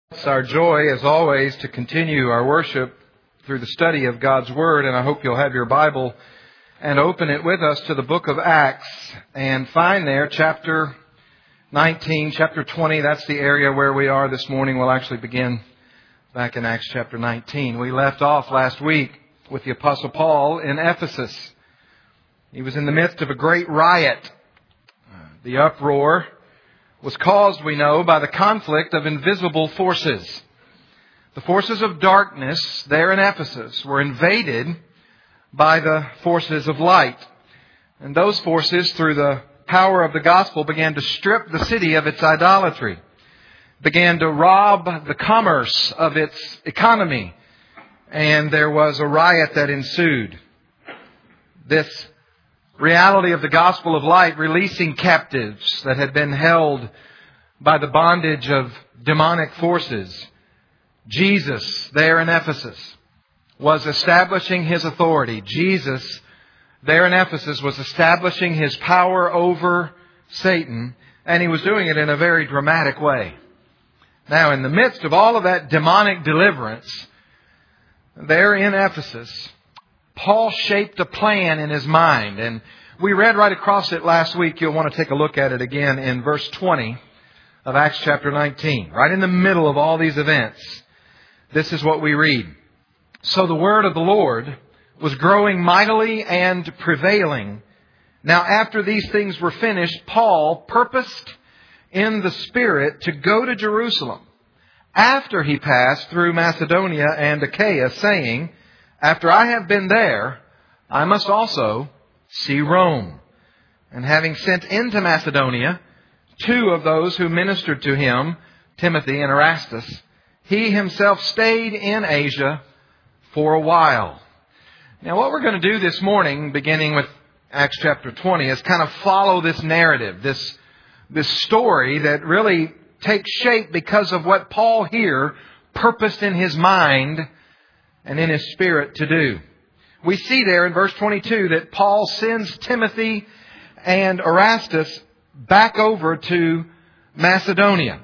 It's our joy, as always, to continue our worship through the study of God's Word, and I hope you'll have your Bible and open it with us to the book of Acts and find there chapter 19, chapter 20. That's the area where we are this morning. We'll actually begin back in Acts chapter 19. We left off last week with the Apostle Paul in Ephesus. He was in the midst of a great riot. The uproar was caused, we know, by the conflict of invisible forces. The forces of darkness there in Ephesus were invaded by the forces of light. And those forces, through the power of the gospel, began to strip the city of its idolatry, began to rob the commerce of its economy, and there was a riot that ensued. This reality of the gospel of light, releasing captives that had been held by the bondage of demonic forces. Jesus, there in Ephesus, was establishing His authority. Jesus, there in Ephesus, was establishing His power over Satan, and He was doing it in a very dramatic way. Now, in the midst of all of that demonic deliverance, there in Ephesus, Paul shaped a plan in his mind, and we read right across it last week. You'll want to take a look at it again in verse 20 of Acts chapter 19. Right in the middle of all these events, this is what we read. So the word of the Lord was growing mightily and prevailing. Now after these things were finished, Paul purposed in the Spirit to go to Jerusalem after he passed through Macedonia and Achaia, saying, after I have been there, I must also see Rome. And having sent into Macedonia two of those who ministered to him, Timothy and Erastus, he himself stayed in Asia for a while. Now what we're going to do this morning, beginning with Acts chapter 20, is kind of follow this narrative, this story that really takes shape because of what Paul here purposed in his mind and in his spirit to do. We see there in verse 22 that Paul sends Timothy and Erastus back over to Macedonia.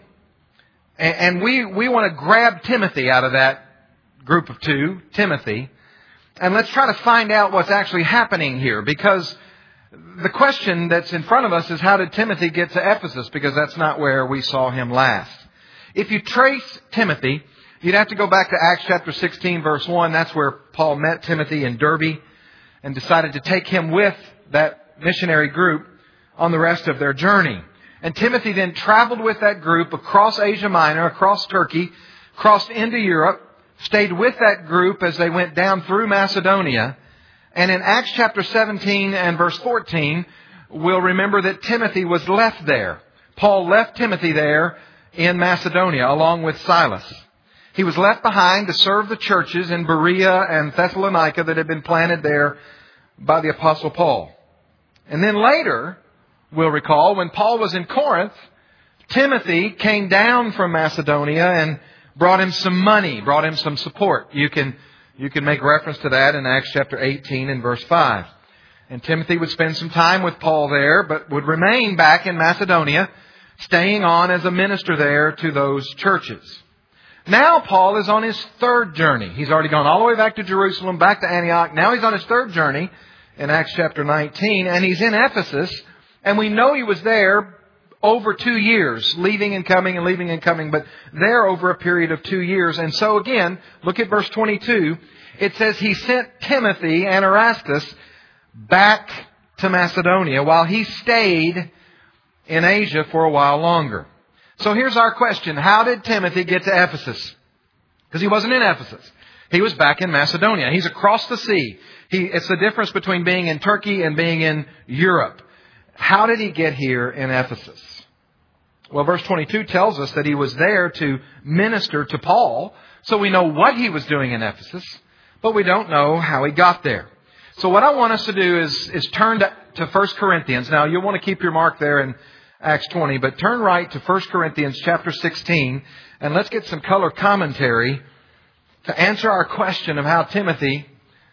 And we want to grab Timothy out of that group of two, Timothy, and let's try to find out what's actually happening here, because the question that's in front of us is, how did Timothy get to Ephesus? Because that's not where we saw him last. If you trace Timothy, you'd have to go back to Acts chapter 16, verse 1. That's where Paul met Timothy in Derbe and decided to take him with that missionary group on the rest of their journey. And Timothy then traveled with that group across Asia Minor, across Turkey, crossed into Europe, stayed with that group as they went down through Macedonia. And in Acts chapter 17 and verse 14, we'll remember that Timothy was left there. Paul left Timothy there in Macedonia along with Silas. He was left behind to serve the churches in Berea and Thessalonica that had been planted there by the Apostle Paul. And then later, we'll recall, when Paul was in Corinth, Timothy came down from Macedonia and brought him some money, brought him some support. You can make reference to that in Acts chapter 18 and verse 5. And Timothy would spend some time with Paul there, but would remain back in Macedonia, staying on as a minister there to those churches. Now Paul is on his third journey. He's already gone all the way back to Jerusalem, back to Antioch. Now he's on his third journey in Acts chapter 19, and he's in Ephesus. And we know he was there over 2 years, leaving and coming, but there over a period of 2 years. And so again, look at verse 22. It says he sent Timothy and Erastus back to Macedonia while he stayed in Asia for a while longer. So here's our question. How did Timothy get to Ephesus? Because he wasn't in Ephesus. He was back in Macedonia. He's across the sea. It's the difference between being in Turkey and being in Europe. How did he get here in Ephesus? Well, verse 22 tells us that he was there to minister to Paul. So we know what he was doing in Ephesus, but we don't know how he got there. So what I want us to do is turn to 1 Corinthians. Now, you'll want to keep your mark there in Acts 20, but turn right to 1 Corinthians chapter 16, and let's get some color commentary to answer our question of how Timothy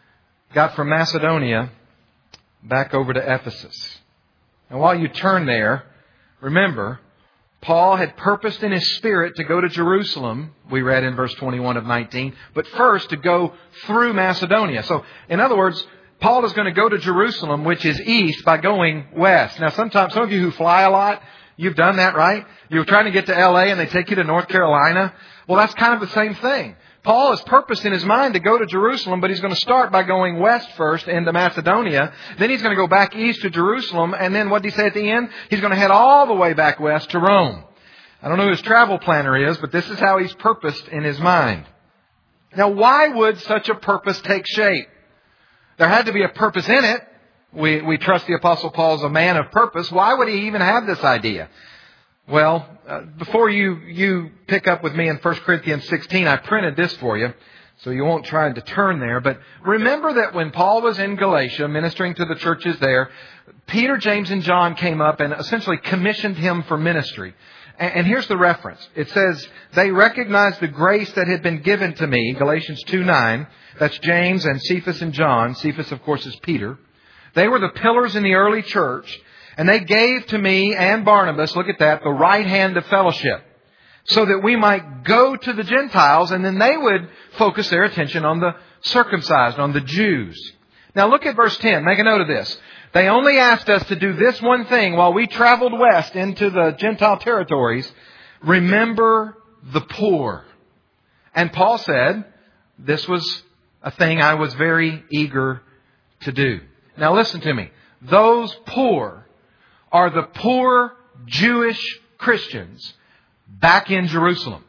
got from Macedonia back over to Ephesus. And while you turn there, remember, Paul had purposed in his spirit to go to Jerusalem, we read in verse 21 of 19, but first to go through Macedonia. So, in other words, Paul is going to go to Jerusalem, which is east, by going west. Now, sometimes, some of you who fly a lot, you've done that, right? You're trying to get to L.A. and they take you to North Carolina. Well, that's kind of the same thing. Paul has purposed in his mind to go to Jerusalem, but he's going to start by going west first into Macedonia. Then he's going to go back east to Jerusalem. And then what did he say at the end? He's going to head all the way back west to Rome. I don't know who his travel planner is, but this is how he's purposed in his mind. Now, why would such a purpose take shape? There had to be a purpose in it. We trust the Apostle Paul as a man of purpose. Why would he even have this idea? Well, before you pick up with me in 1 Corinthians 16, I printed this for you, so you won't try to turn there. But remember that when Paul was in Galatia ministering to the churches there, Peter, James, and John came up and essentially commissioned him for ministry. And here's the reference. It says, they recognized the grace that had been given to me, Galatians 2:9. That's James and Cephas and John. Cephas, of course, is Peter. They were the pillars in the early church. And they gave to me and Barnabas, look at that, the right hand of fellowship, so that we might go to the Gentiles, and then they would focus their attention on the circumcised, on the Jews. Now look at verse 10. Make a note of this. They only asked us to do this one thing while we traveled west into the Gentile territories. Remember the poor. And Paul said, this was a thing I was very eager to do. Now listen to me. Those poor are the poor Jewish Christians back in Jerusalem.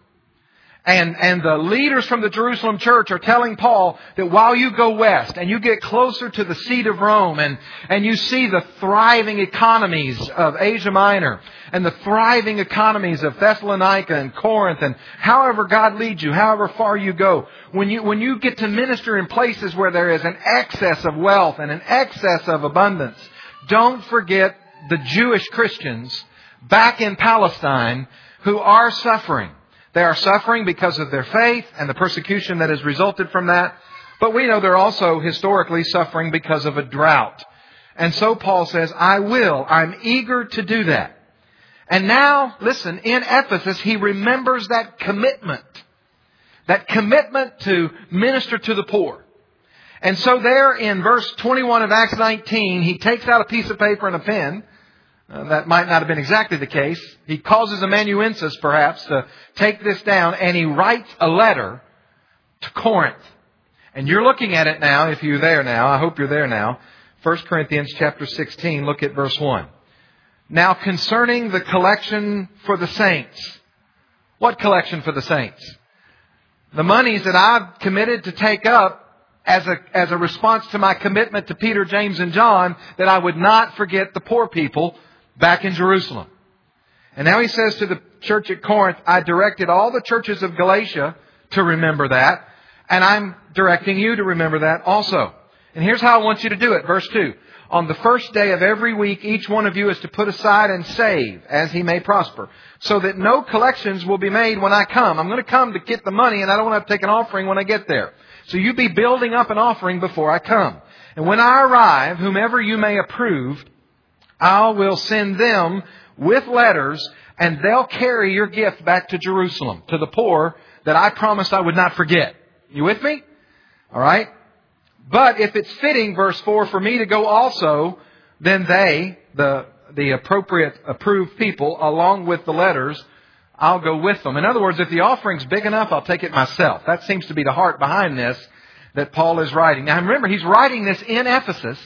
And the leaders from the Jerusalem church are telling Paul that while you go west and you get closer to the seat of Rome and you see the thriving economies of Asia Minor and the thriving economies of Thessalonica and Corinth, and however God leads you, however far you go, when you get to minister in places where there is an excess of wealth and an excess of abundance, don't forget the Jewish Christians back in Palestine who are suffering. They are suffering because of their faith and the persecution that has resulted from that. But we know they're also historically suffering because of a drought. And so Paul says, I'm eager to do that. And now, listen, in Ephesus, he remembers that commitment to minister to the poor. And so there in verse 21 of Acts 19, he takes out a piece of paper and a pen. That might not have been exactly the case. He causes amanuensis, perhaps, to take this down, and he writes a letter to Corinth. And you're looking at it now, if you're there now. I hope you're there now. 1 Corinthians chapter 16, look at verse 1. Now concerning the collection for the saints. What collection for the saints? The monies that I've committed to take up as a response to my commitment to Peter, James, and John, that I would not forget the poor people back in Jerusalem. And now he says to the church at Corinth, I directed all the churches of Galatia to remember that, and I'm directing you to remember that also. And here's how I want you to do it. Verse 2. On the first day of every week, each one of you is to put aside and save as he may prosper, so that no collections will be made when I come. I'm going to come to get the money, and I don't want to have to take an offering when I get there. So you be building up an offering before I come. And when I arrive, whomever you may approve, I will send them with letters, and they'll carry your gift back to Jerusalem, to the poor that I promised I would not forget. You with me? All right. But if it's fitting, verse 4, for me to go also, then they, the appropriate approved people, along with the letters, I'll go with them. In other words, if the offering's big enough, I'll take it myself. That seems to be the heart behind this that Paul is writing. Now remember, he's writing this in Ephesus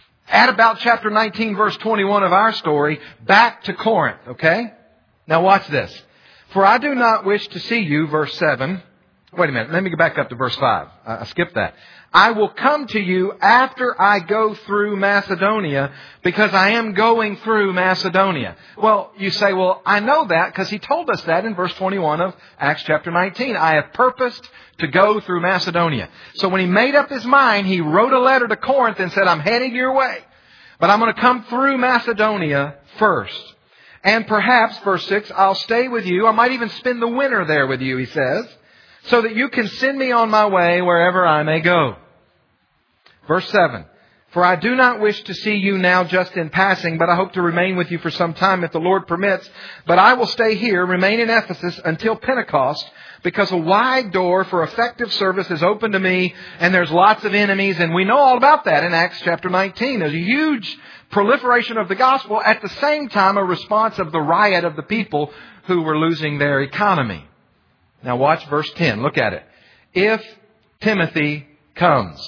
at about chapter 19, verse 21 of our story, back to Corinth, okay? Now watch this. For I do not wish to see you, verse 7. Wait a minute, let me go back up to verse 5. I skipped that. I will come to you after I go through Macedonia, because I am going through Macedonia. Well, you say, well, I know that because he told us that in verse 21 of Acts chapter 19. I have purposed to go through Macedonia. So when he made up his mind, he wrote a letter to Corinth and said, I'm heading your way, but I'm going to come through Macedonia first. And perhaps, verse 6, I'll stay with you. I might even spend the winter there with you, he says, so that you can send me on my way wherever I may go. Verse 7, For I do not wish to see you now just in passing, but I hope to remain with you for some time if the Lord permits. But I will stay here, remain in Ephesus until Pentecost, because a wide door for effective service is open to me, and there's lots of enemies. And we know all about that in Acts chapter 19. There's a huge proliferation of the gospel, at the same time a response of the riot of the people who were losing their economy. Now watch verse 10. Look at it. If Timothy comes,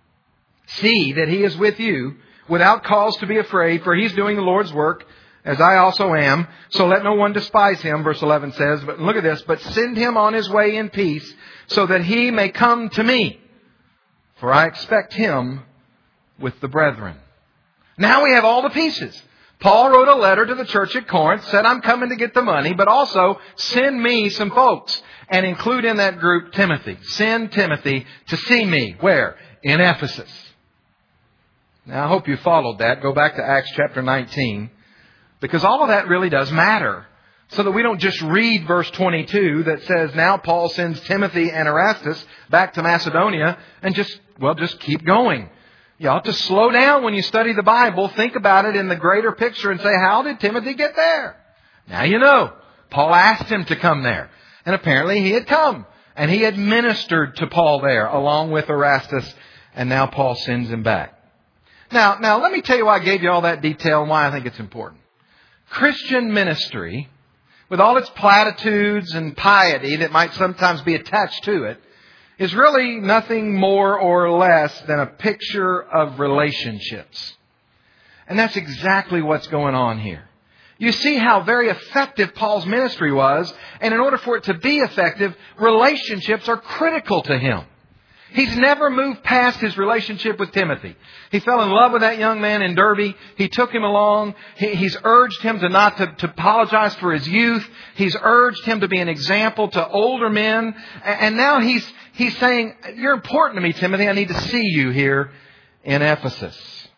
see that he is with you without cause to be afraid, for he's doing the Lord's work, as I also am. So let no one despise him, verse 11 says. But look at this. But send him on his way in peace, so that he may come to me. For I expect him with the brethren. Now we have all the pieces. Paul wrote a letter to the church at Corinth, said, I'm coming to get the money, but also send me some folks. And include in that group Timothy. Send Timothy to see me. Where? In Ephesus. Now I hope you followed that. Go back to Acts chapter 19. Because all of that really does matter. So that we don't just read verse 22 that says, now Paul sends Timothy and Erastus back to Macedonia, and just keep going. You ought to slow down when you study the Bible. Think about it in the greater picture and say, how did Timothy get there? Now you know. Paul asked him to come there. And apparently he had come. And he had ministered to Paul there along with Erastus. And now Paul sends him back. Now let me tell you why I gave you all that detail and why I think it's important. Christian ministry, with all its platitudes and piety that might sometimes be attached to it, is really nothing more or less than a picture of relationships. And that's exactly what's going on here. You see how very effective Paul's ministry was, and in order for it to be effective, relationships are critical to him. He's never moved past his relationship with Timothy. He fell in love with that young man in Derbe. He took him along. He's urged him to apologize for his youth. He's urged him to be an example to older men. And now he's saying, you're important to me, Timothy. I need to see you here in Ephesus.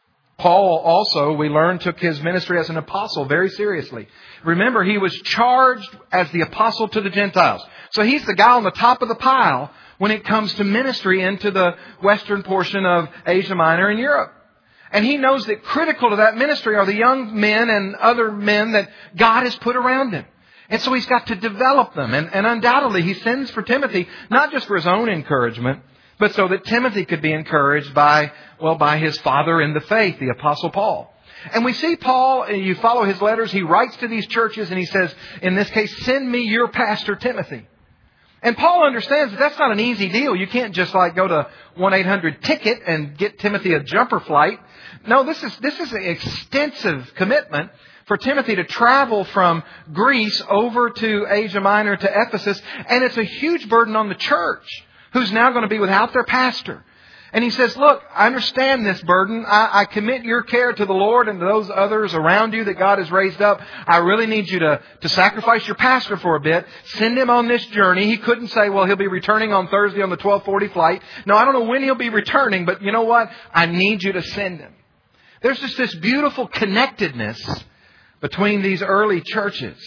Paul also, we learn, took his ministry as an apostle very seriously. Remember, he was charged as the apostle to the Gentiles. So he's the guy on the top of the pile when it comes to ministry into the western portion of Asia Minor and Europe. And he knows that critical to that ministry are the young men and other men that God has put around him. And so he's got to develop them. And undoubtedly he sends for Timothy, not just for his own encouragement, but so that Timothy could be encouraged by his father in the faith, the Apostle Paul. And we see Paul, you follow his letters, he writes to these churches and he says, in this case, send me your pastor Timothy. And Paul understands that that's not an easy deal. You can't just go to 1-800-TICKET and get Timothy a jumper flight. No, this is an extensive commitment for Timothy to travel from Greece over to Asia Minor to Ephesus. And it's a huge burden on the church, who's now going to be without their pastor. And he says, look, I understand this burden. I commit your care to the Lord and to those others around you that God has raised up. I really need you to sacrifice your pastor for a bit. Send him on this journey. He couldn't say, well, he'll be returning on Thursday on the 12:40 flight. No, I don't know when he'll be returning, but you know what? I need you to send him. There's just this beautiful connectedness between these early churches.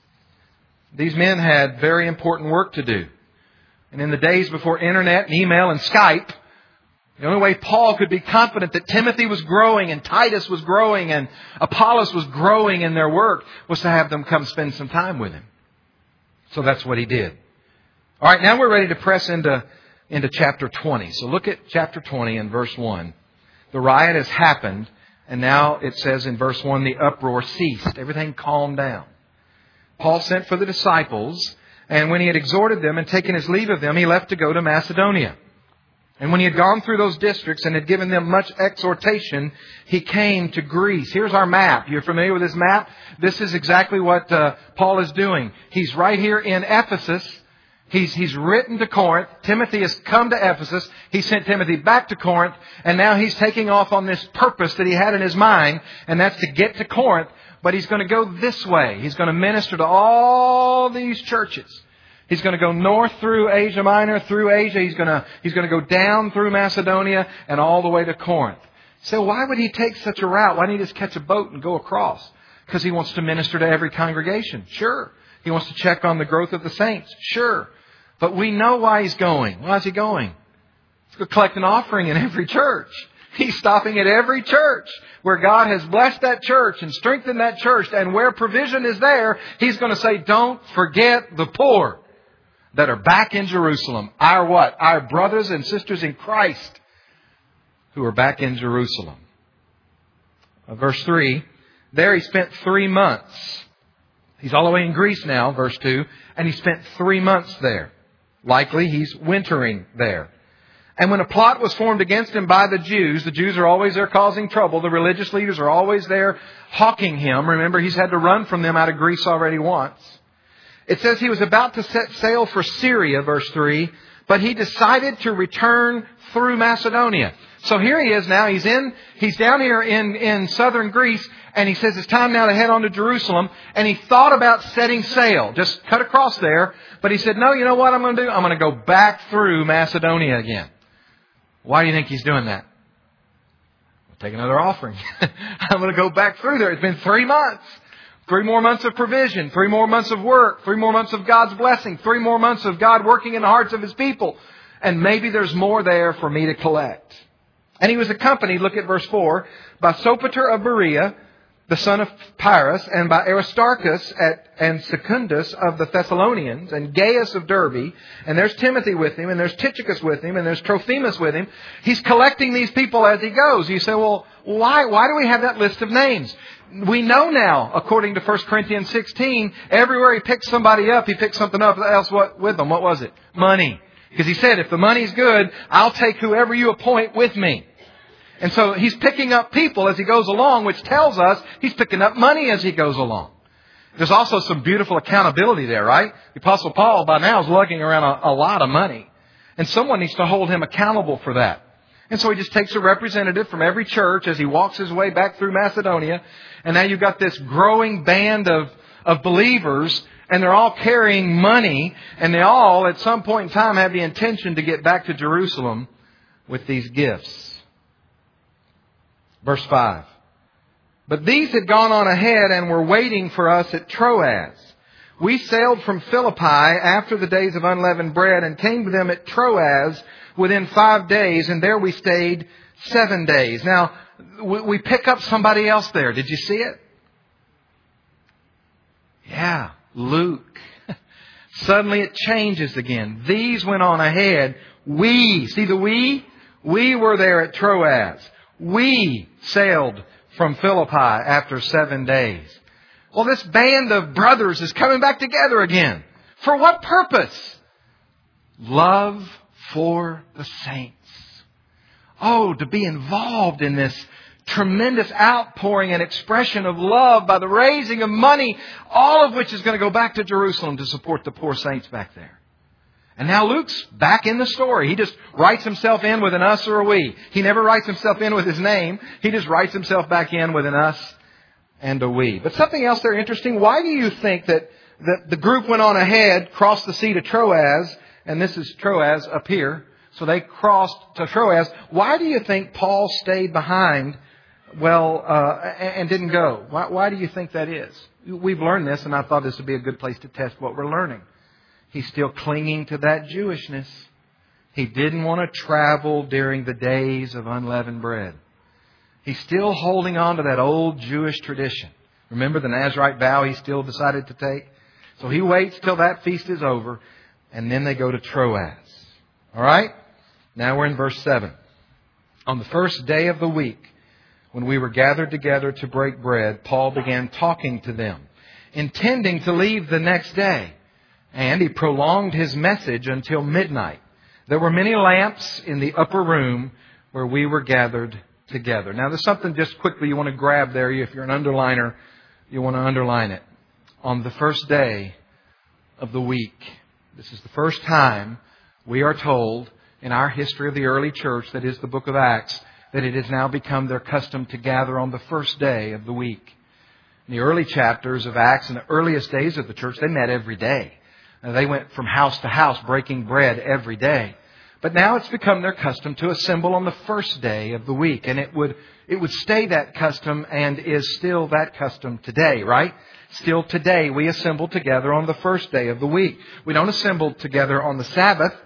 These men had very important work to do. And in the days before internet and email and Skype, the only way Paul could be confident that Timothy was growing and Titus was growing and Apollos was growing in their work was to have them come spend some time with him. So that's what he did. All right, now we're ready to press into chapter 20. So look at chapter 20 and verse 1. The riot has happened, and now it says in verse 1, the uproar ceased. Everything calmed down. Paul sent for the disciples, and when he had exhorted them and taken his leave of them, he left to go to Macedonia. And when he had gone through those districts and had given them much exhortation, he came to Greece. Here's our map. You're familiar with this map? This is exactly what Paul is doing. He's right here in Ephesus. He's written to Corinth. Timothy has come to Ephesus. He sent Timothy back to Corinth. And now he's taking off on this purpose that he had in his mind. And that's to get to Corinth. But he's going to go this way. He's going to minister to all these churches. He's going to go north through Asia Minor, through Asia. He's going to go down through Macedonia and all the way to Corinth. So why would he take such a route? Why didn't he just catch a boat and go across? Because he wants to minister to every congregation. Sure. He wants to check on the growth of the saints. Sure. But we know why he's going. Why is he going? He's going to collect an offering in every church. He's stopping at every church where God has blessed that church and strengthened that church. And where provision is there, He's going to say, don't forget the poor that are back in Jerusalem. Our what? Our brothers and sisters in Christ who are back in Jerusalem. Verse 3, there He spent 3 months. He's all the way in Greece now, verse 2, and He spent 3 months there. Likely He's wintering there. And when a plot was formed against Him by the Jews are always there causing trouble. The religious leaders are always there hawking Him. Remember, He's had to run from them out of Greece already once. It says He was about to set sail for Syria, verse 3, but He decided to return through Macedonia. So here He is now. He's down here in southern Greece, and He says it's time now to head on to Jerusalem. And He thought about setting sail, just cut across there. But He said, no, you know what I'm going to do? I'm going to go back through Macedonia again. Why do you think He's doing that? I'll take another offering. I'm going to go back through there. It's been 3 months. 3 more months of provision. 3 more months of work. 3 more months of God's blessing. 3 more months of God working in the hearts of His people. And maybe there's more there for me to collect. And He was accompanied, look at verse 4, by Sopater of Berea, the son of Pyrrhus, and by Aristarchus and Secundus of the Thessalonians, and Gaius of Derbe, and there's Timothy with him, and there's Tychicus with him, and there's Trophimus with him. He's collecting these people as he goes. You say, well, why do we have that list of names? We know now, according to 1 Corinthians 16, everywhere He picks somebody up, He picks something up else with them. What was it? Money. Because He said, if the money's good, I'll take whoever you appoint with me. And so He's picking up people as He goes along, which tells us He's picking up money as He goes along. There's also some beautiful accountability there, right? The Apostle Paul by now is lugging around a lot of money. And someone needs to hold him accountable for that. And so he just takes a representative from every church as he walks his way back through Macedonia. And now you've got this growing band of believers, and they're all carrying money. And they all, at some point in time, have the intention to get back to Jerusalem with these gifts. Verse 5. But these had gone on ahead and were waiting for us at Troas. We sailed from Philippi after the days of unleavened bread and came to them at Troas within 5 days, and there we stayed 7 days. Now, we pick up somebody else there. Did you see it? Yeah, Luke. Suddenly it changes again. These went on ahead. We, see the we? We were there at Troas. We sailed from Philippi after 7 days. Well, this band of brothers is coming back together again. For what purpose? Love for the saints. Oh, to be involved in this tremendous outpouring and expression of love by the raising of money, all of which is going to go back to Jerusalem to support the poor saints back there. And now Luke's back in the story. He just writes himself in with an us or a we. He never writes himself in with his name. He just writes himself back in with an us and a we. But something else there interesting. Why do you think that the group went on ahead, crossed the sea to Troas, and this is Troas up here. So they crossed to Troas. Why do you think Paul stayed behind, and didn't go? Why do you think that is? We've learned this, and I thought this would be a good place to test what we're learning. He's still clinging to that Jewishness. He didn't want to travel during the days of unleavened bread. He's still holding on to that old Jewish tradition. Remember the Nazirite vow he still decided to take? So he waits till that feast is over, and then they go to Troas. All right? Now we're in verse 7. On the first day of the week, when we were gathered together to break bread, Paul began talking to them, intending to leave the next day. And he prolonged his message until midnight. There were many lamps in the upper room where we were gathered together. Now there's something just quickly you want to grab there. If you're an underliner, you want to underline it. On the first day of the week. This is the first time we are told in our history of the early church, that is the book of Acts, that it has now become their custom to gather on the first day of the week. In the early chapters of Acts, in the earliest days of the church, they met every day. They went from house to house breaking bread every day. But now it's become their custom to assemble on the first day of the week. And it would stay that custom and is still that custom today, right? Still today we assemble together on the first day of the week. We don't assemble together on the Sabbath.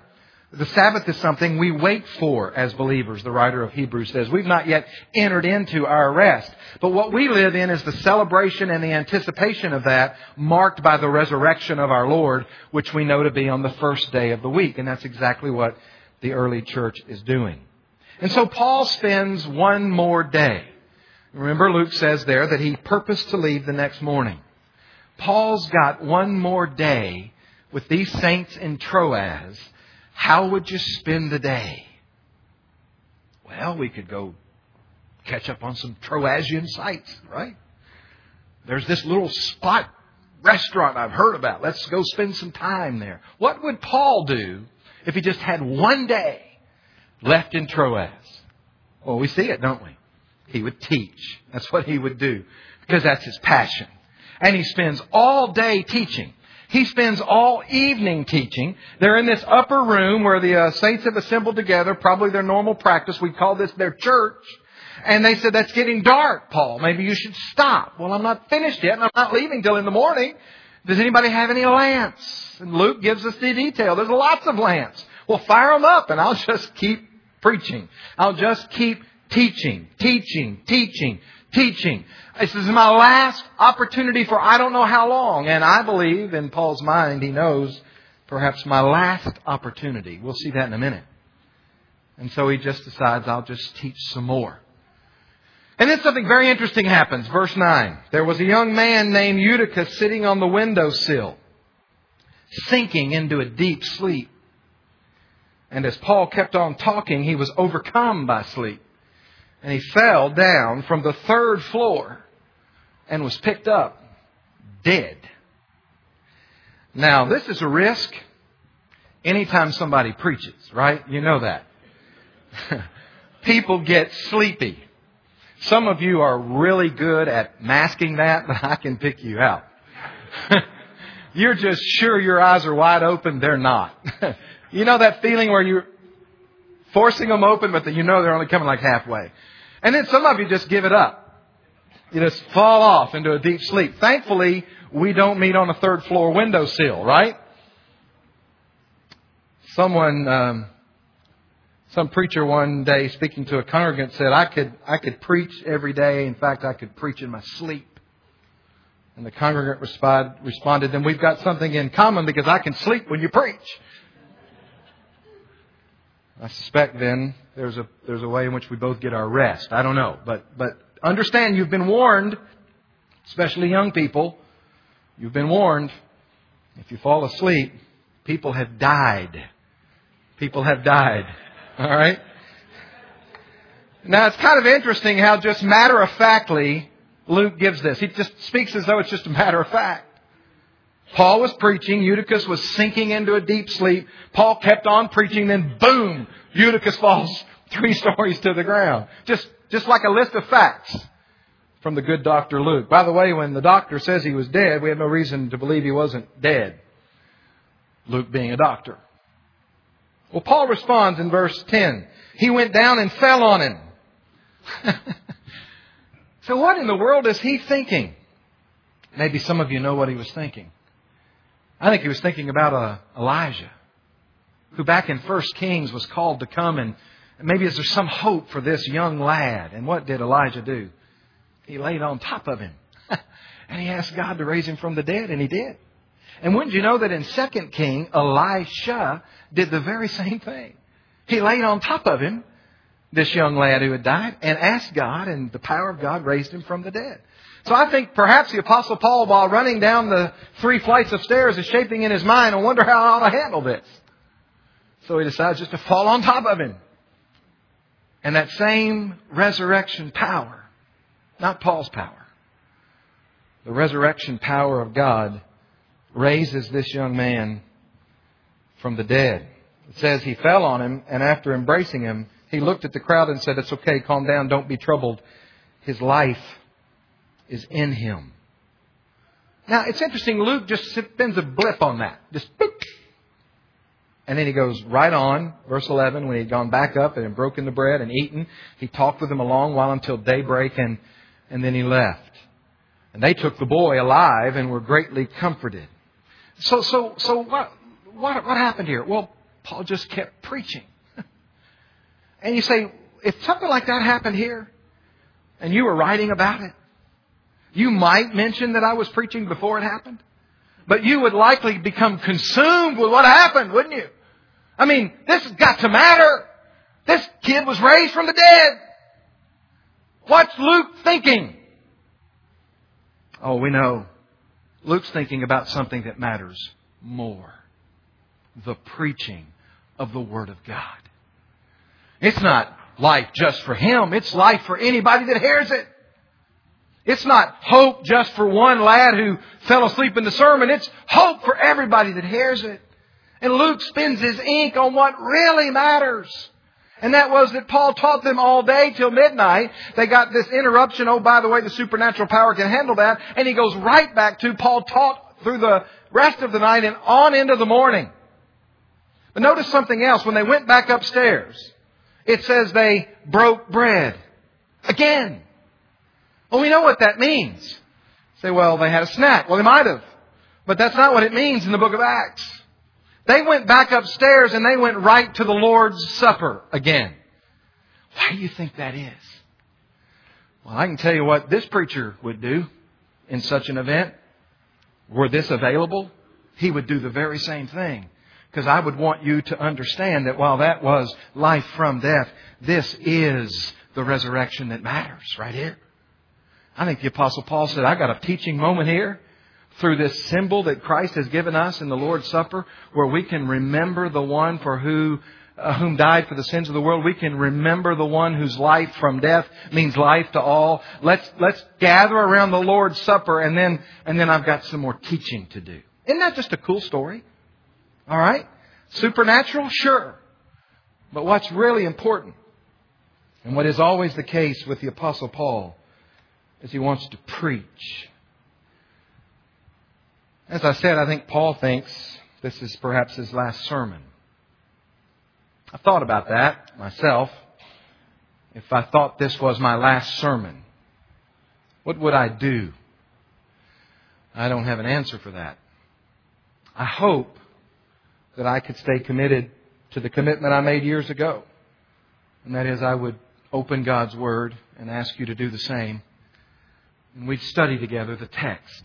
The Sabbath is something we wait for as believers, the writer of Hebrews says. We've not yet entered into our rest. But what we live in is the celebration and the anticipation of that, marked by the resurrection of our Lord, which we know to be on the first day of the week. And that's exactly what the early church is doing. And so Paul spends one more day. Remember, Luke says there that he purposed to leave the next morning. Paul's got one more day with these saints in Troas. How would you spend the day? Well, we could go catch up on some Troasian sites, right? There's this little spot restaurant I've heard about. Let's go spend some time there. What would Paul do if he just had one day left in Troas? Well, we see it, don't we? He would teach. That's what he would do, because that's his passion. And he spends all day teaching. He spends all evening teaching. They're in this upper room where the saints have assembled together, probably their normal practice. We call this their church. And they said, that's getting dark, Paul. Maybe you should stop. Well, I'm not finished yet, and I'm not leaving till in the morning. Does anybody have any lamps? And Luke gives us the detail. There's lots of lamps. Well, fire them up, and I'll just keep preaching. I'll just keep teaching. This is my last opportunity for I don't know how long. And I believe in Paul's mind, he knows perhaps my last opportunity. We'll see that in a minute. And so he just decides, I'll just teach some more. And then something very interesting happens. Verse 9. There was a young man named Eutychus sitting on the windowsill, sinking into a deep sleep. And as Paul kept on talking, he was overcome by sleep. And he fell down from the third floor and was picked up dead. Now, this is a risk anytime somebody preaches, right? You know that. People get sleepy. Some of you are really good at masking that, but I can pick you out. You're just sure your eyes are wide open. They're not. You know that feeling where you're forcing them open, but you know they're only coming like halfway. And then some of you just give it up. You just fall off into a deep sleep. Thankfully, we don't meet on a third floor windowsill, right? Some preacher one day speaking to a congregant said, I could preach every day. In fact, I could preach in my sleep. And the congregant responded, then we've got something in common, because I can sleep when you preach. I suspect then there's a way in which we both get our rest. I don't know. But understand, you've been warned, especially young people. You've been warned. If you fall asleep, people have died. People have died. All right? Now, it's kind of interesting how just matter-of-factly Luke gives this. He just speaks as though it's just a matter of fact. Paul was preaching. Eutychus was sinking into a deep sleep. Paul kept on preaching. Then, boom, Eutychus falls 3 stories to the ground. Just like a list of facts from the good Dr. Luke. By the way, when the doctor says he was dead, we have no reason to believe he wasn't dead. Luke being a doctor. Well, Paul responds in verse 10. He went down and fell on him. So what in the world is he thinking? Maybe some of you know what he was thinking. I think he was thinking about Elijah, who back in 1 Kings was called to come, and maybe is there some hope for this young lad? And what did Elijah do? He laid on top of him. And he asked God to raise him from the dead, and he did. And wouldn't you know that in 2 Kings, Elisha did the very same thing. He laid on top of him, this young lad who had died, and asked God, and the power of God raised him from the dead. So I think perhaps the Apostle Paul, while running down the 3 flights of stairs, is shaping in his mind, I wonder how I ought to handle this. So he decides just to fall on top of him. And that same resurrection power, not Paul's power, the resurrection power of God raises this young man from the dead. It says he fell on him, and after embracing him, he looked at the crowd and said, it's okay, calm down, don't be troubled. His life is in him. Now, it's interesting, Luke just spins a blip on that. Just boop. And then he goes right on, verse 11, when he had gone back up and had broken the bread and eaten, he talked with them a long while until daybreak, and then he left. And they took the boy alive and were greatly comforted. So what happened here? Well, Paul just kept preaching. And you say, if something like that happened here, and you were writing about it, you might mention that I was preaching before it happened. But you would likely become consumed with what happened, wouldn't you? I mean, this has got to matter. This kid was raised from the dead. What's Luke thinking? Oh, we know. Luke's thinking about something that matters more. The preaching of the Word of God. It's not life just for him. It's life for anybody that hears it. It's not hope just for one lad who fell asleep in the sermon. It's hope for everybody that hears it. And Luke spends his ink on what really matters. And that was that Paul taught them all day till midnight. They got this interruption. Oh, by the way, the supernatural power can handle that. And he goes right back to Paul taught through the rest of the night and on into the morning. But notice something else. When they went back upstairs, it says they broke bread. Again. Well, we know what that means. Say, well, they had a snack. Well, they might have. But that's not what it means in the book of Acts. They went back upstairs and they went right to the Lord's Supper again. Why do you think that is? Well, I can tell you what this preacher would do in such an event. Were this available, he would do the very same thing. Because I would want you to understand that while that was life from death, this is the resurrection that matters right here. I think the Apostle Paul said, I got a teaching moment here through this symbol that Christ has given us in the Lord's Supper, where we can remember the one for whom died for the sins of the world. We can remember the one whose life from death means life to all. Let's gather around the Lord's Supper, and then I've got some more teaching to do. Isn't that just a cool story? All right? Supernatural? Sure. But what's really important, and what is always the case with the Apostle Paul, is he wants to preach. As I said, I think Paul thinks this is perhaps his last sermon. I've thought about that myself. If I thought this was my last sermon, what would I do? I don't have an answer for that. I hope that I could stay committed to the commitment I made years ago. And that is, I would open God's Word and ask you to do the same. And we'd study together the text.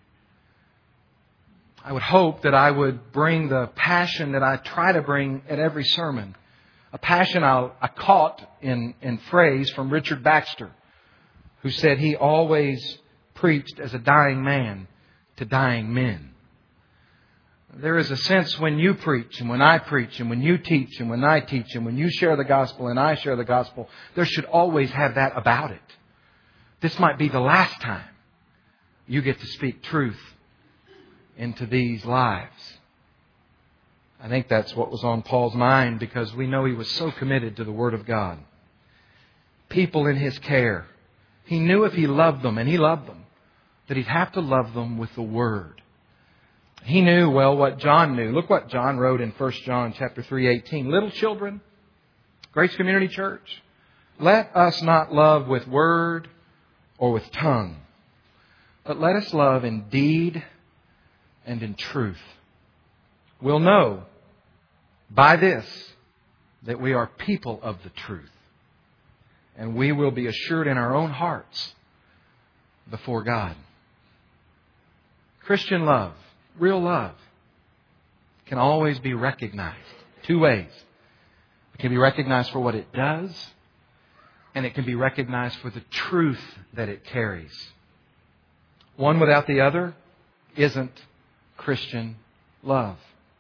I would hope that I would bring the passion that I try to bring at every sermon. A passion I caught in phrase from Richard Baxter, who said he always preached as a dying man to dying men. There is a sense when you preach and when I preach and when you teach and when I teach and when you share the gospel and I share the gospel, there should always have that about it. This might be the last time you get to speak truth into these lives. I think that's what was on Paul's mind, because we know he was so committed to the Word of God. People in his care. He knew if he loved them, and he loved them, that he'd have to love them with the Word. He knew, well, what John knew. Look what John wrote in 1 John chapter 3:18. Little children, Grace Community Church, let us not love with word or with tongue, but let us love in deed and in truth. We'll know by this that we are people of the truth. And we will be assured in our own hearts before God. Christian love, real love, can always be recognized two ways. It can be recognized for what it does, and it can be recognized for the truth that it carries. One without the other isn't Christian love.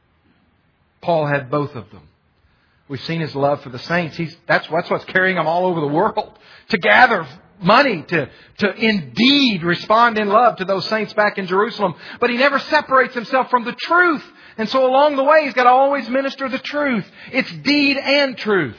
Paul had both of them. We've seen his love for the saints. That's what's carrying him all over the world. To gather money, to indeed respond in love to those saints back in Jerusalem. But he never separates himself from the truth. And so along the way, he's got to always minister the truth. It's deed and truth.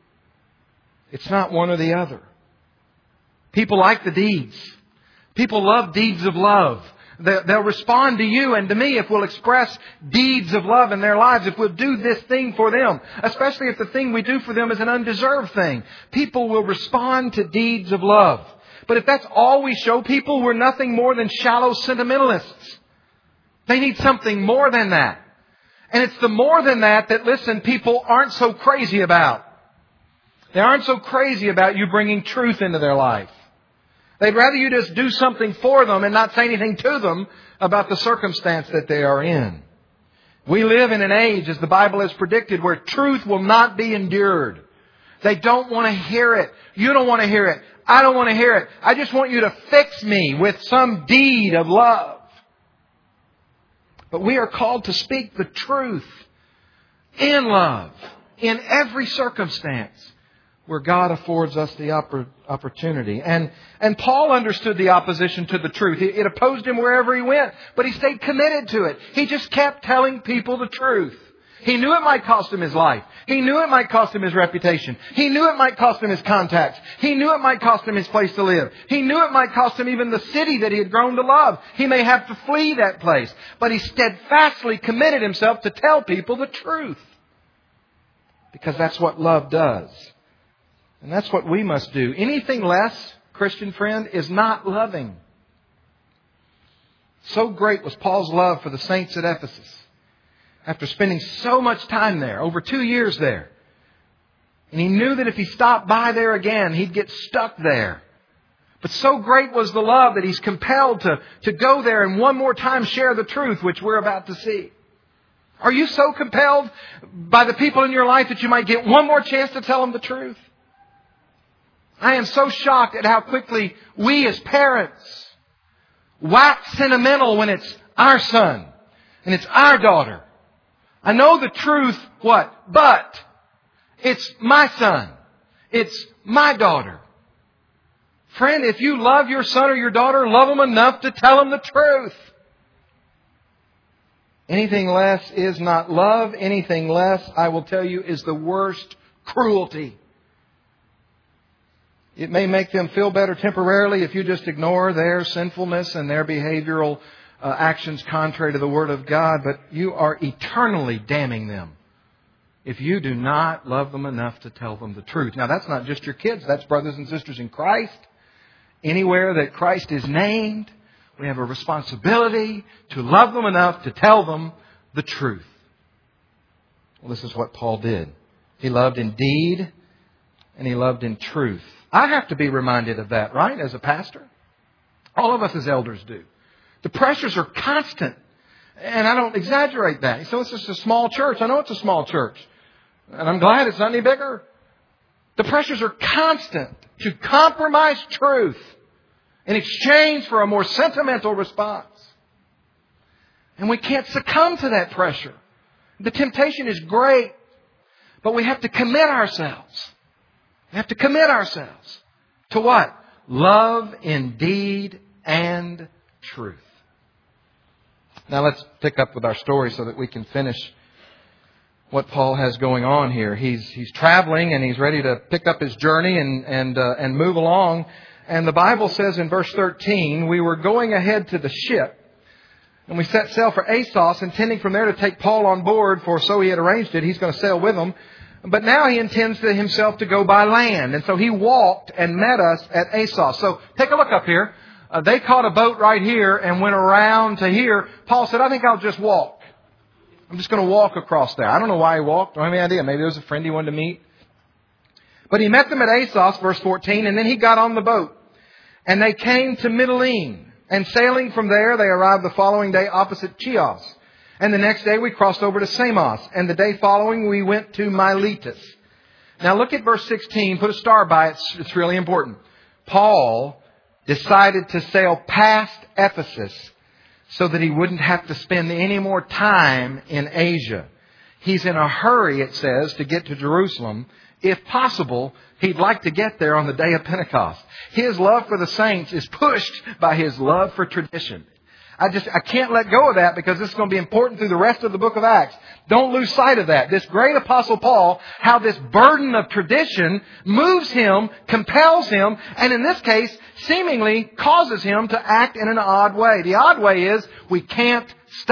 It's not one or the other. People like the deeds. People love deeds of love. They'll respond to you and to me if we'll express deeds of love in their lives, if we'll do this thing for them, especially if the thing we do for them is an undeserved thing. People will respond to deeds of love. But if that's all we show people, we're nothing more than shallow sentimentalists. They need something more than that. And it's the more than that, listen, people aren't so crazy about. They aren't so crazy about you bringing truth into their life. They'd rather you just do something for them and not say anything to them about the circumstance that they are in. We live in an age, as the Bible has predicted, where truth will not be endured. They don't want to hear it. You don't want to hear it. I don't want to hear it. I just want you to fix me with some deed of love. But we are called to speak the truth in love, in every circumstance where God affords us the opportunity. And Paul understood the opposition to the truth. It opposed him wherever he went, but he stayed committed to it. He just kept telling people the truth. He knew it might cost him his life. He knew it might cost him his reputation. He knew it might cost him his contacts. He knew it might cost him his place to live. He knew it might cost him even the city that he had grown to love. He may have to flee that place. But he steadfastly committed himself to tell people the truth. Because that's what love does. And that's what we must do. Anything less, Christian friend, is not loving. So great was Paul's love for the saints at Ephesus. After spending so much time there, over 2 years there. And he knew that if he stopped by there again, he'd get stuck there. But so great was the love that he's compelled to go there and one more time share the truth, which we're about to see. Are you so compelled by the people in your life that you might get one more chance to tell them the truth? I am so shocked at how quickly we as parents wax sentimental when it's our son and it's our daughter. I know the truth, what? But it's my son. It's my daughter. Friend, if you love your son or your daughter, love them enough to tell them the truth. Anything less is not love. Anything less, I will tell you, is the worst cruelty. It may make them feel better temporarily if you just ignore their sinfulness and their behavioral actions contrary to the Word of God, but you are eternally damning them if you do not love them enough to tell them the truth. Now, that's not just your kids. That's brothers and sisters in Christ. Anywhere that Christ is named, we have a responsibility to love them enough to tell them the truth. Well, this is what Paul did. He loved in deed and he loved in truth. I have to be reminded of that, right, as a pastor? All of us as elders do. The pressures are constant. And I don't exaggerate that. So it's just a small church. I know it's a small church. And I'm glad it's not any bigger. The pressures are constant to compromise truth in exchange for a more sentimental response. And we can't succumb to that pressure. The temptation is great. But we have to commit ourselves. We have to commit ourselves to what? Love in deed and truth. Now let's pick up with our story so that we can finish what Paul has going on here. He's traveling and he's ready to pick up his journey and move along. And the Bible says in verse 13, we were going ahead to the ship and we set sail for Assos, intending from there to take Paul on board, for so he had arranged it. He's going to sail with them. But now he intends himself to go by land. And so he walked and met us at Assos. So take a look up here. They caught a boat right here and went around to here. Paul said, I think I'll just walk. I'm just going to walk across there. I don't know why he walked. I don't have any idea. Maybe there was a friend he wanted to meet. But he met them at Assos, verse 14, and then he got on the boat. And they came to Mytilene. And sailing from there, they arrived the following day opposite Chios. And the next day we crossed over to Samos. And the day following we went to Miletus. Now look at verse 16. Put a star by it. It's really important. Paul decided to sail past Ephesus so that he wouldn't have to spend any more time in Asia. He's in a hurry, it says, to get to Jerusalem. If possible, he'd like to get there on the day of Pentecost. His love for the saints is pushed by his love for tradition. I can't let go of that because this is going to be important through the rest of the book of Acts. Don't lose sight of that. This great apostle Paul, how this burden of tradition moves him, compels him, and in this case, seemingly causes him to act in an odd way. The odd way is we can't stop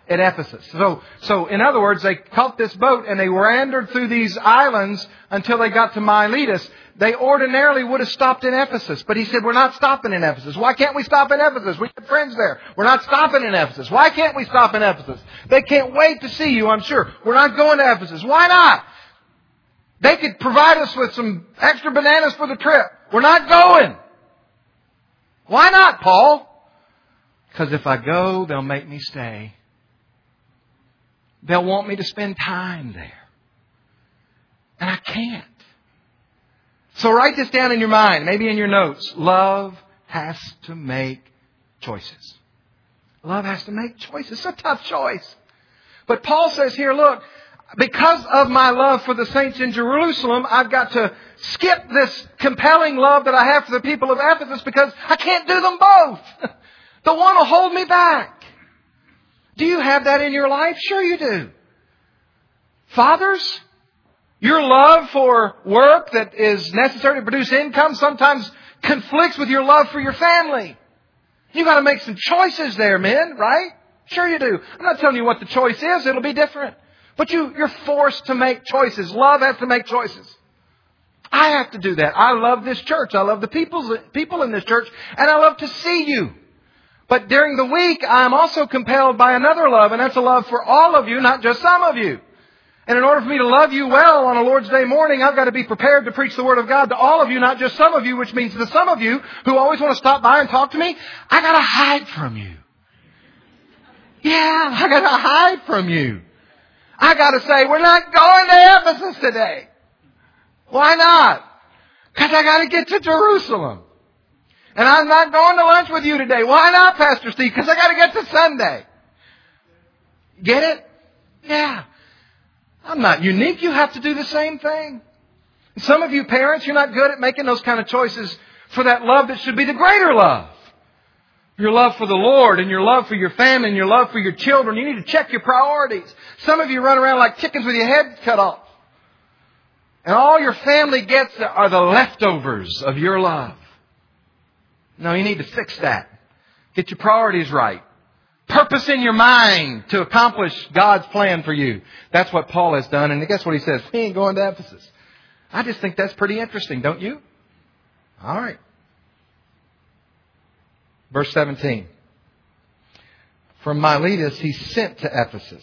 at Ephesus. So in other words, they caught this boat and they wandered through these islands until they got to Miletus. They ordinarily would have stopped in Ephesus. But he said, we're not stopping in Ephesus. Why can't we stop in Ephesus? We have friends there. We're not stopping in Ephesus. Why can't we stop in Ephesus? They can't wait to see you, I'm sure. We're not going to Ephesus. Why not? They could provide us with some extra bananas for the trip. We're not going. Why not, Paul? Because if I go, they'll make me stay. They'll want me to spend time there. And I can't. So write this down in your mind, maybe in your notes. Love has to make choices. Love has to make choices. It's a tough choice. But Paul says here, look, because of my love for the saints in Jerusalem, I've got to skip this compelling love that I have for the people of Ephesus because I can't do them both. The one will hold me back. Do you have that in your life? Sure you do. Fathers, your love for work that is necessary to produce income sometimes conflicts with your love for your family. You've got to make some choices there, men, right? Sure you do. I'm not telling you what the choice is. It'll be different. But you're forced to make choices. Love has to make choices. I have to do that. I love this church. I love the people in this church. And I love to see you. But during the week, I'm also compelled by another love. And that's a love for all of you, not just some of you. And in order for me to love you well on a Lord's Day morning, I've got to be prepared to preach the Word of God to all of you, not just some of you, which means the some of you who always want to stop by and talk to me, I got to hide from you. Yeah, I got to hide from you. I got to say, we're not going to Ephesus today. Why not? Because I got to get to Jerusalem. And I'm not going to lunch with you today. Why not, Pastor Steve? Because I got to get to Sunday. Get it? Yeah. I'm not unique. You have to do the same thing. And some of you parents, you're not good at making those kind of choices for that love that should be the greater love. Your love for the Lord and your love for your family and your love for your children. You need to check your priorities. Some of you run around like chickens with your heads cut off. And all your family gets are the leftovers of your love. No, you need to fix that. Get your priorities right. Purpose in your mind to accomplish God's plan for you. That's what Paul has done. And guess what he says? We ain't going to Ephesus. I just think that's pretty interesting, don't you? All right. Verse 17. From Miletus he sent to Ephesus.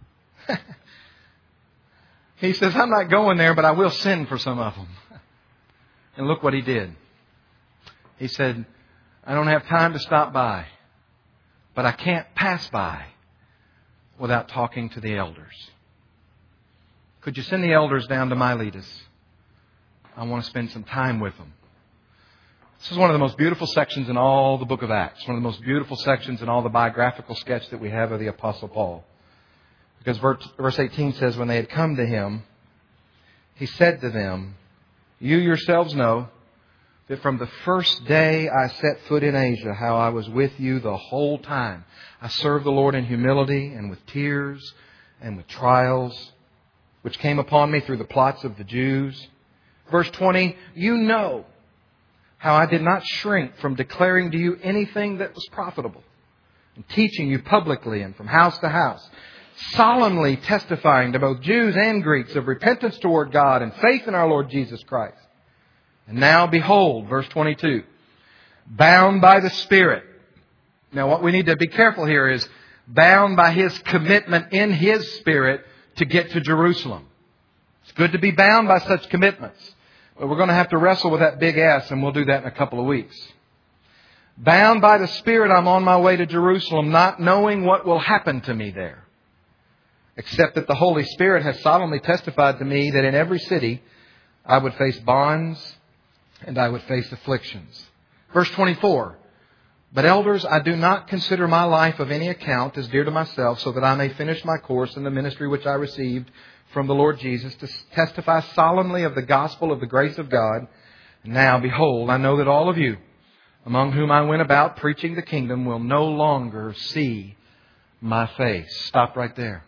He says, I'm not going there, but I will send for some of them. And look what he did. He said, I don't have time to stop by, but I can't pass by without talking to the elders. Could you send the elders down to Miletus? I want to spend some time with them. This is one of the most beautiful sections in all the book of Acts. One of the most beautiful sections in all the biographical sketch that we have of the Apostle Paul. Because verse 18 says, when they had come to him, he said to them, you yourselves know that from the first day I set foot in Asia, how I was with you the whole time. I served the Lord in humility and with tears and with trials, which came upon me through the plots of the Jews. Verse 20, you know how I did not shrink from declaring to you anything that was profitable, and teaching you publicly and from house to house, solemnly testifying to both Jews and Greeks of repentance toward God and faith in our Lord Jesus Christ. And now behold, verse 22, bound by the Spirit. Now what we need to be careful here is bound by His commitment in His Spirit to get to Jerusalem. It's good to be bound by such commitments. But we're going to have to wrestle with that big S, and we'll do that in a couple of weeks. Bound by the Spirit, I'm on my way to Jerusalem, not knowing what will happen to me there, except that the Holy Spirit has solemnly testified to me that in every city I would face bonds and I would face afflictions. Verse 24, but elders, I do not consider my life of any account as dear to myself, so that I may finish my course in the ministry which I received from the Lord Jesus, to testify solemnly of the gospel of the grace of God. Now, behold, I know that all of you, among whom I went about preaching the kingdom, will no longer see my face. Stop right there.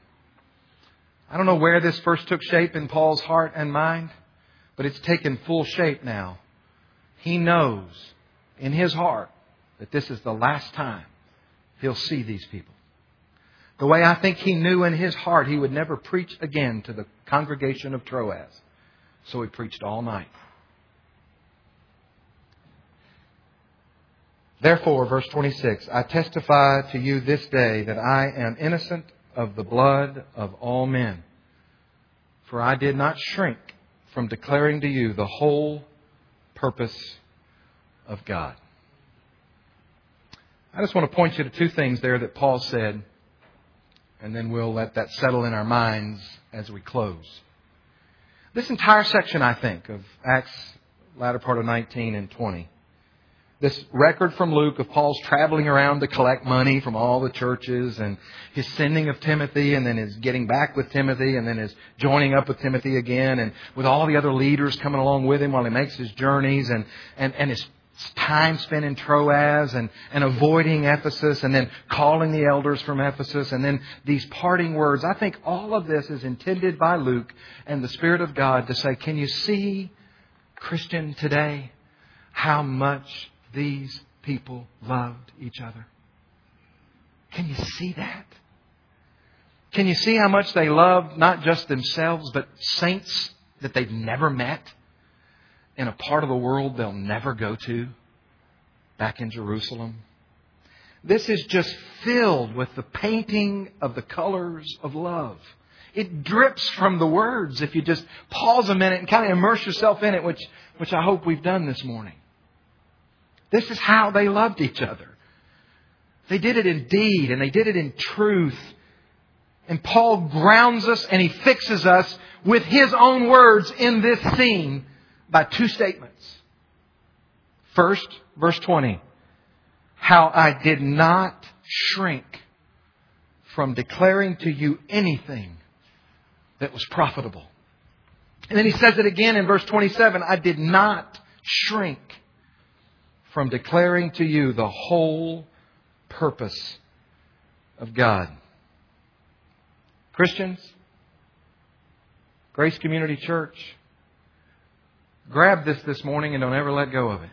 I don't know where this first took shape in Paul's heart and mind, but it's taken full shape now. He knows in his heart that this is the last time he'll see these people. The way I think he knew in his heart he would never preach again to the congregation of Troas. So he preached all night. Therefore, verse 26, I testify to you this day that I am innocent of the blood of all men. For I did not shrink from declaring to you the whole purpose of God. I just want to point you to two things there that Paul said, and then we'll let that settle in our minds as we close. This entire section, I think, of Acts, latter part of 19 and 20, this record from Luke of Paul's traveling around to collect money from all the churches and his sending of Timothy and then his getting back with Timothy and then his joining up with Timothy again and with all the other leaders coming along with him while he makes his journeys and his time spent in Troas and avoiding Ephesus and then calling the elders from Ephesus and then these parting words. I think all of this is intended by Luke and the Spirit of God to say, can you see, Christian, today, how much these people loved each other? Can you see that? Can you see how much they loved not just themselves, but saints that they've never met in a part of the world they'll never go to back in Jerusalem? This is just filled with the painting of the colors of love. It drips from the words if you just pause a minute and kind of immerse yourself in it, which I hope we've done this morning. This is how they loved each other. They did it in deed and they did it in truth. And Paul grounds us and he fixes us with his own words in this scene by two statements. First, verse 20. How I did not shrink from declaring to you anything that was profitable. And then he says it again in verse 27. I did not shrink from declaring to you the whole purpose of God. Christians, Grace Community Church, grab this morning and don't ever let go of it.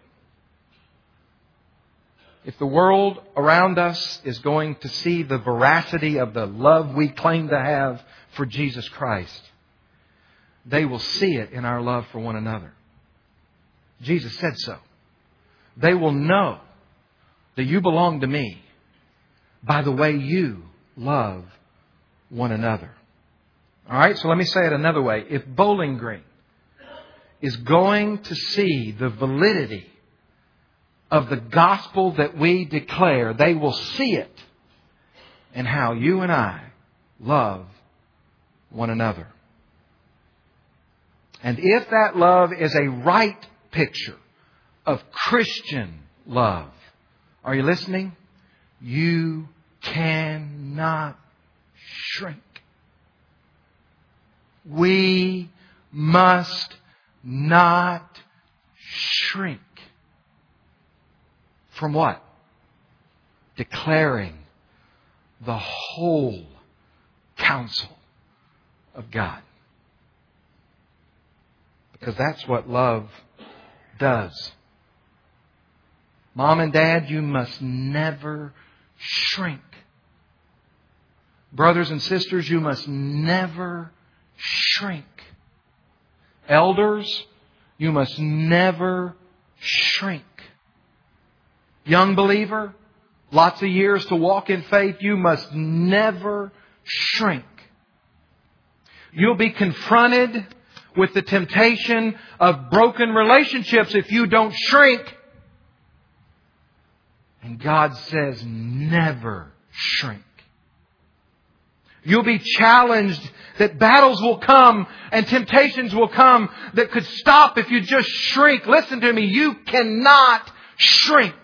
If the world around us is going to see the veracity of the love we claim to have for Jesus Christ, they will see it in our love for one another. Jesus said so. They will know that you belong to me by the way you love one another. All right, so let me say it another way. If Bowling Green is going to see the validity of the gospel that we declare, they will see it in how you and I love one another. And if that love is a right picture of Christian love, are you listening? You cannot shrink. We must not shrink. From what? Declaring the whole counsel of God. Because that's what love does. Mom and Dad, you must never shrink. Brothers and sisters, you must never shrink. Elders, you must never shrink. Young believer, lots of years to walk in faith, you must never shrink. You'll be confronted with the temptation of broken relationships if you don't shrink. And God says, never shrink. You'll be challenged that battles will come and temptations will come that could stop if you just shrink. Listen to me, you cannot shrink.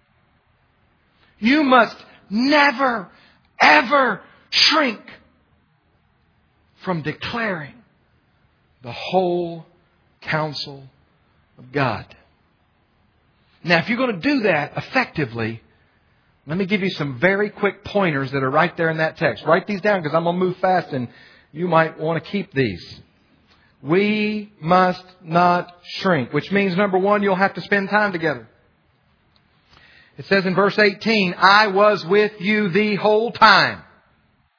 You must never, ever shrink from declaring the whole counsel of God. Now, if you're going to do that effectively, let me give you some very quick pointers that are right there in that text. Write these down because I'm going to move fast and you might want to keep these. We must not shrink, which means, number one, you'll have to spend time together. It says in verse 18, I was with you the whole time.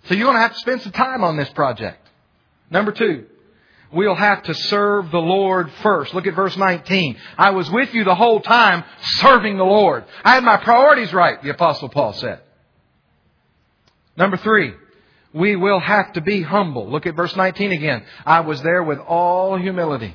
So you're going to have to spend some time on this project. Number 2, we'll have to serve the Lord first. Look at verse 19. I was with you the whole time serving the Lord. I had my priorities right, the Apostle Paul said. Number 3, we will have to be humble. Look at verse 19 again. I was there with all humility.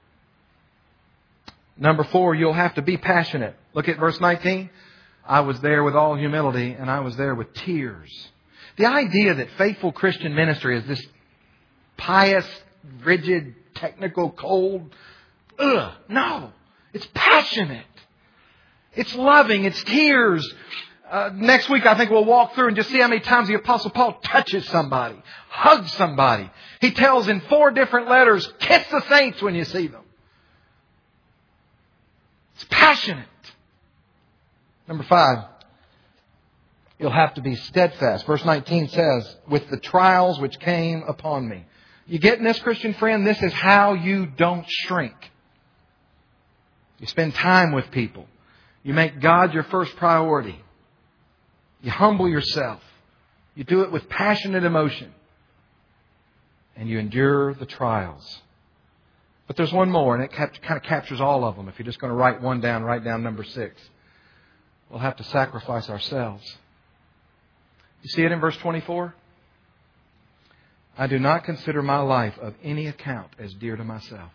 Number 4, you'll have to be passionate. Look at verse 19. I was there with all humility, and I was there with tears. The idea that faithful Christian ministry is this pious, rigid, technical, cold, no. It's passionate. It's loving. It's tears. Next week, I think we'll walk through and just see how many times the Apostle Paul touches somebody, hugs somebody. He tells in 4 different letters, kiss the saints when you see them. It's passionate. Number 5, you'll have to be steadfast. Verse 19 says, with the trials which came upon me. You getting this, Christian friend? This is how you don't shrink. You spend time with people. You make God your first priority. You humble yourself. You do it with passionate emotion. And you endure the trials. But there's one more, and it kind of captures all of them. If you're just going to write one down, write down number 6. We'll have to sacrifice ourselves. You see it in verse 24? I do not consider my life of any account as dear to myself.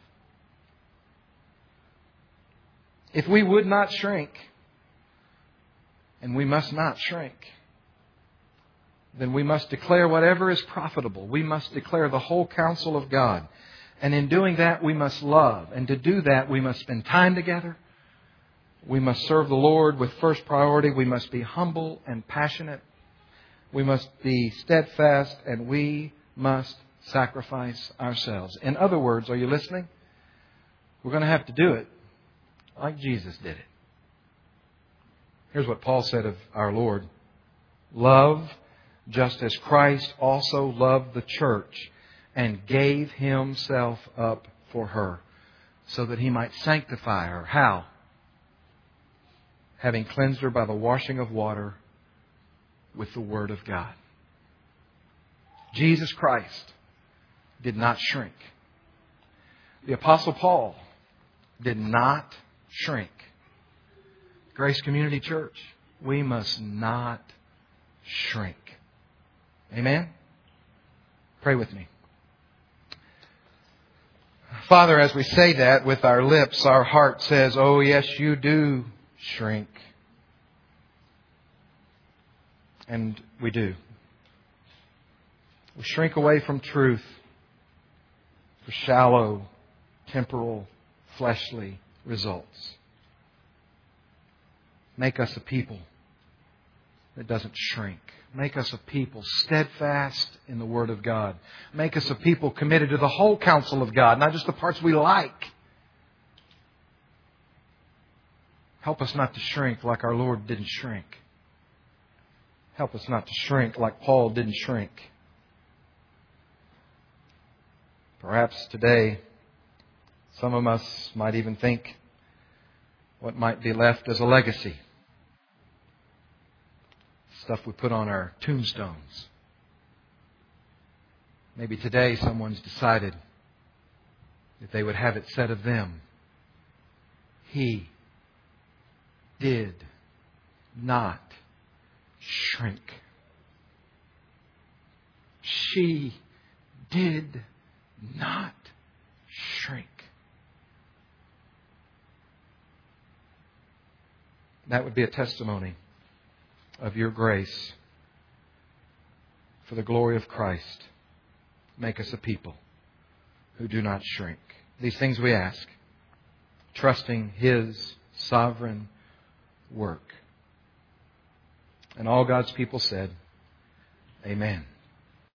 If we would not shrink, and we must not shrink, then we must declare whatever is profitable. We must declare the whole counsel of God. And in doing that, we must love. And to do that, we must spend time together. We must serve the Lord with first priority. We must be humble and passionate. We must be steadfast, and we must sacrifice ourselves. In other words, are you listening? We're going to have to do it like Jesus did it. Here's what Paul said of our Lord. Love just as Christ also loved the church and gave Himself up for her so that He might sanctify her. How? Having cleansed her by the washing of water with the Word of God. Jesus Christ did not shrink. The Apostle Paul did not shrink. Grace Community Church, we must not shrink. Amen? Pray with me. Father, as we say that with our lips, our heart says, oh yes, you do shrink. And we do. We shrink away from truth for shallow, temporal, fleshly results. Make us a people that doesn't shrink. Make us a people steadfast in the Word of God. Make us a people committed to the whole counsel of God, not just the parts we like. Help us not to shrink like our Lord didn't shrink. Help us not to shrink like Paul didn't shrink. Perhaps today, some of us might even think what might be left as a legacy. Stuff we put on our tombstones. Maybe today someone's decided that they would have it said of them, he did not shrink. She did not shrink. That would be a testimony of your grace for the glory of Christ. Make us a people who do not shrink. These things we ask, trusting His sovereign work. And all God's people said, Amen.